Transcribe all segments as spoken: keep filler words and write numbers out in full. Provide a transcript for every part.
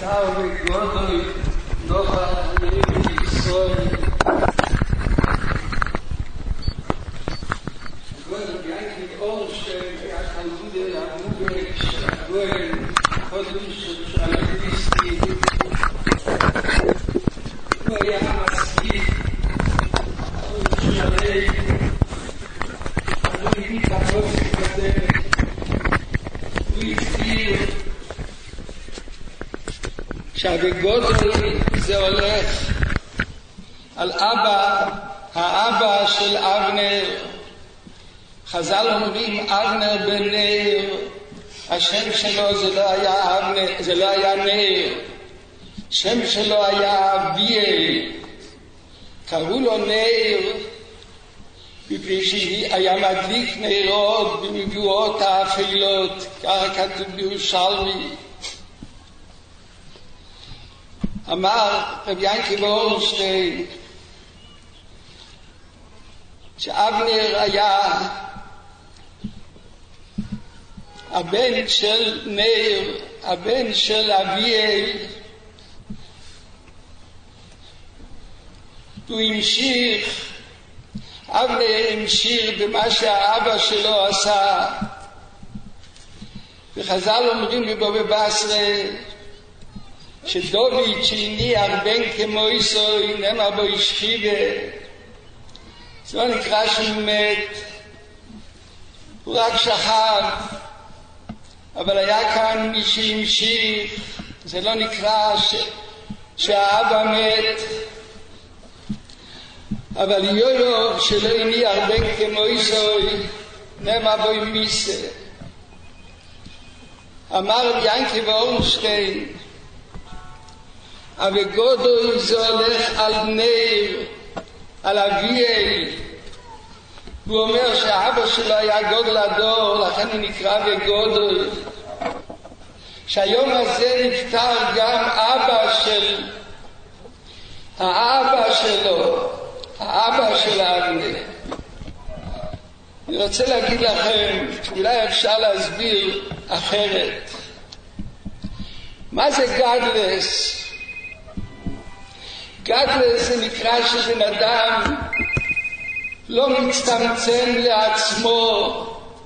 Tau Godoy, Nova Israel. Godoy eigentlich Orstell, ja kann wieder Mugex, Godoy, Godoy Schalisti. Godoy Maski, Godoy Godoy Kapos, Godoy שהבגודל זה הולך על אבא, האבא של אבנר. חז"ל אומרים אבנר בן נר, השם שלו זה לא היה אבנר, זה לא היה נר, השם שלו היה אביאל. קראו לו נר מפני שהיה מדליק נרות במבואות האפלות, ככה כתוב בירושלמי. אמר רב ינקי אורנשטיין שאבנר היה הבן של נר, הבן של אביאל. הוא המשיך, אבנר המשיך במה שהאבא שלו עשה. וחז"ל אומרים בבבא בסרה שדוד שהניח בן כמו איסוי נאמר בו ישחידה. זה לא נקרא שהוא מת, הוא רק שכב, אבל היה כאן מי שהמשיך. זה לא נקרא ש... שהאבא מת, אבל יויו שלא הניח בן כמו איסוי נאמר בו מיסה. אמר רב ינקי אורנשטיין אבל גודל זה הולך על נר, על אביאל. הוא אומר שהאבא שלו היה גודל הדור, לכן הוא נקרא בגודל. שהיום הזה נפטר גם אבא של האבא שלו, האבא של אבנר. אני רוצה להגיד לכם שאולי אפשר להסביר אחרת. מה זה גדלס? גדלס זה נקרא שבן אדם לא מצטמצם לעצמו.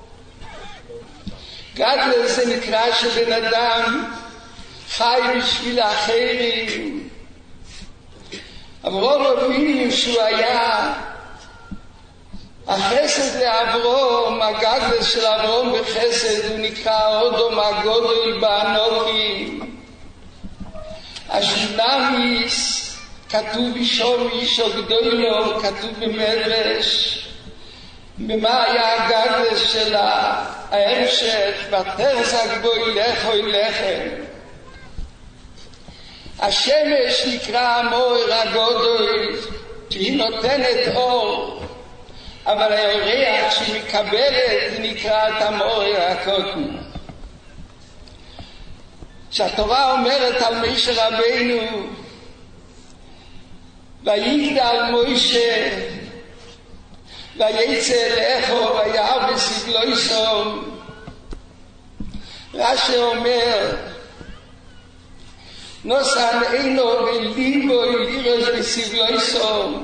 גדלס זה נקרא שבן אדם חי בשביל האחרים. אברהם אבינו שהוא היה החסד לאברהם, הגדלס של אברהם בחסד, הוא נקרא אודום הגודל באנוכים. השונמיס כתוב אישו ואישו גדולו, כתוב במדרש. במה היה הגדלס שלה? ההמשך, ותחזק בו ילך או ילכם. השמש נקרא המאור הגדול, שהיא נותנת אור, אבל הירח שהיא מקבלת נקרא את המאור הקטן. שהתורה אומרת על משה רבינו, ויגדל מוישה ויצא אליכו וירא בסבלו סום. רש"י אומר נוסן אינו וליבו לירש בסבלו סום.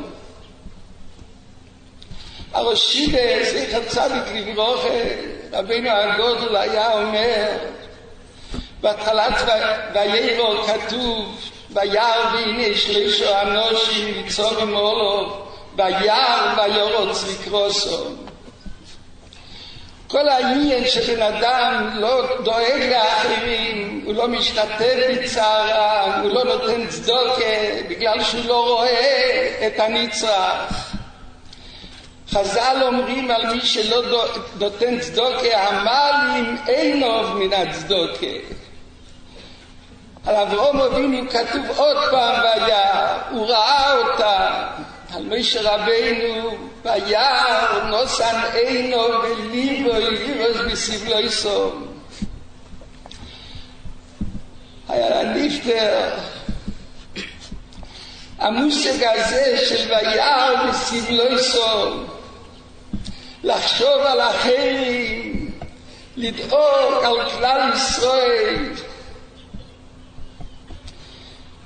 הראשידה זכר צדיק לברוכה רבינו הגודל היה אומר בהתחלת וירא כתוב וירא והנה שלושה אנושים מצורים מולו וירא וירוץ לקרוסו. כל העניין שבן אדם לא דואג לאחרים, הוא לא משתתף בצערם, הוא לא נותן צדוקה בגלל שהוא לא רואה את הנצרך. חז"ל אומרים על מי שלא נותן צדוקה המעלים אינו מן הצדוקה. על אברהם אבינו כתוב עוד פעם וירא, הוא ראה אותה. על משה רבינו וירא נוסן אינו וליבו לירש בסבלו סום. היה נפטר. המושג הזה של וירא בסבלו סום, לחשוב על אחרים, לדאוג על כלל ישראל.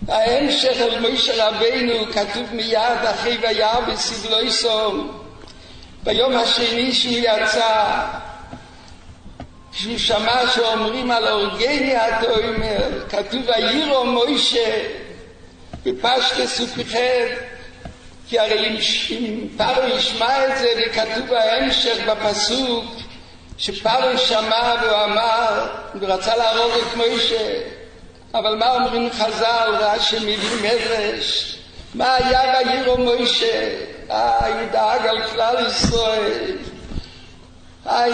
ההמשך על משה רבינו כתוב מיד אחרי וירא בסבלויסום, ביום השני שהוא יצא, כשהוא שמע שאומרים על אורגני התאומר, כתוב וירא משה בפשטוס ופחד, כי הרי אם פרעה ישמע את זה, וכתוב בהמשך בפסוק שפרעה שמע והוא אמר ורצה להרוג את משה. אבל מה אומרים חז"ל, רש"י מביא מדרש, מה היה וירא משה? אה, הוא דאג על כלל ישראל. איי,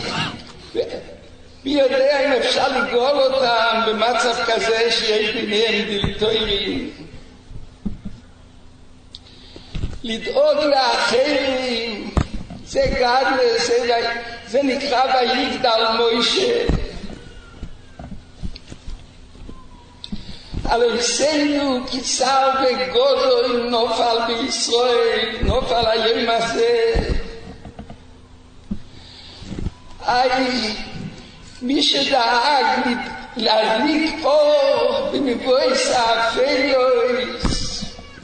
מי יודע אם אפשר לגאול אותם במצב כזה שיש ביניהם דילטוירים. לדאוג לאחרים, זה גדלס, זה, זה נקרא ויגדל משה. על עשינו כיסר וגודל נופל בישראל, נופל היום הזה. איי, מי שדאג להדליק אור במבויס האפלויס,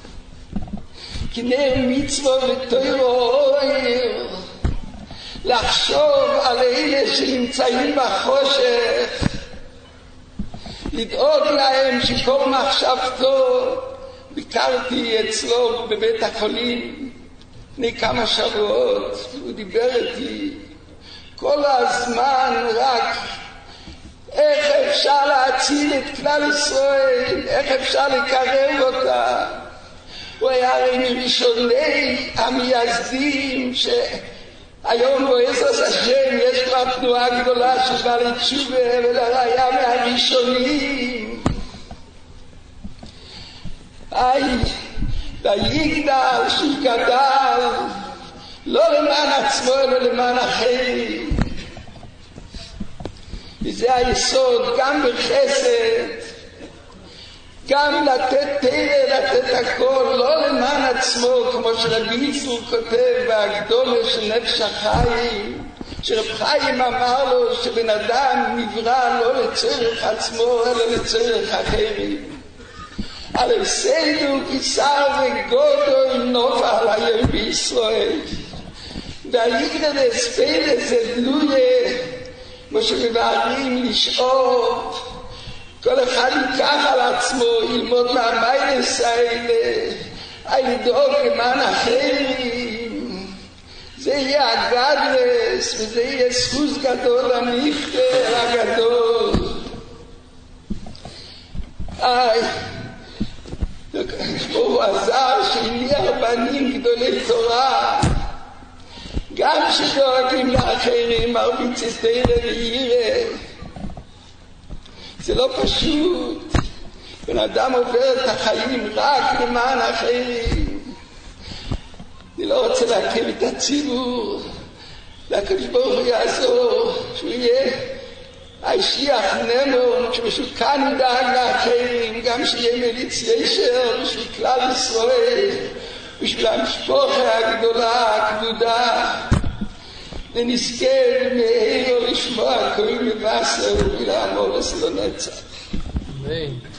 כנר מצווה ותוירו אויר, לחשוב על אלה שנמצאים בחושך, לדאוג להם שכל מחשבתו. ביקרתי אצלו בבית החולים לפני כמה שבועות, הוא דיבר איתי כל הזמן רק איך אפשר להציל את כלל ישראל, איך אפשר לקרב אותה. הוא היה הרי מראשוני המייסדים שהיום בעזרת השם יש כבר תנועה גדולה של בעלי תשובה, ולראיה מהראשונים. איי, ויגדל שהוא גדל לא למען עצמו אלא למען אחרים. וזה היסוד גם בחסד, גם לתת תרא, לתת הכל, לא למען עצמו, כמו שרבי יצחק כותב בהקדומה של נפש החיים, שרב חיים אמר לו שבן אדם נברא לא לצורך עצמו אלא לצורך אחרים. על עשינו כיסר וגודל נופל היום בישראל. והיגדלס פלס זה דלויה, כמו שמבארים לשאוב, כל אחד ייקח על עצמו, ילמוד מהמיילס האלה, אי לדאוג למען אחרים. זה יהיה הגדלס, וזה יהיה סחוס גדול המכתר הגדול. איי, הוא עזר שהניח בנים גדולי תורה, גם שדואגים לאחרים, מרביצי תרא וירא. זה לא פשוט. בן אדם עובר את החיים רק למען אחרים. אני לא רוצה להקל את הציבור. והקדוש ברוך הוא יעזור, שהוא יהיה הישיח נמון, שמשהו כאן ידאג לאחרים, גם שיהיה מליץ ישר בשביל כלל ישראל, בשביל המשפחה הגדולה, הכבודה, ונזכה מהר לשמוע כל מבשר ולעמוד אצלו נצח. אמן.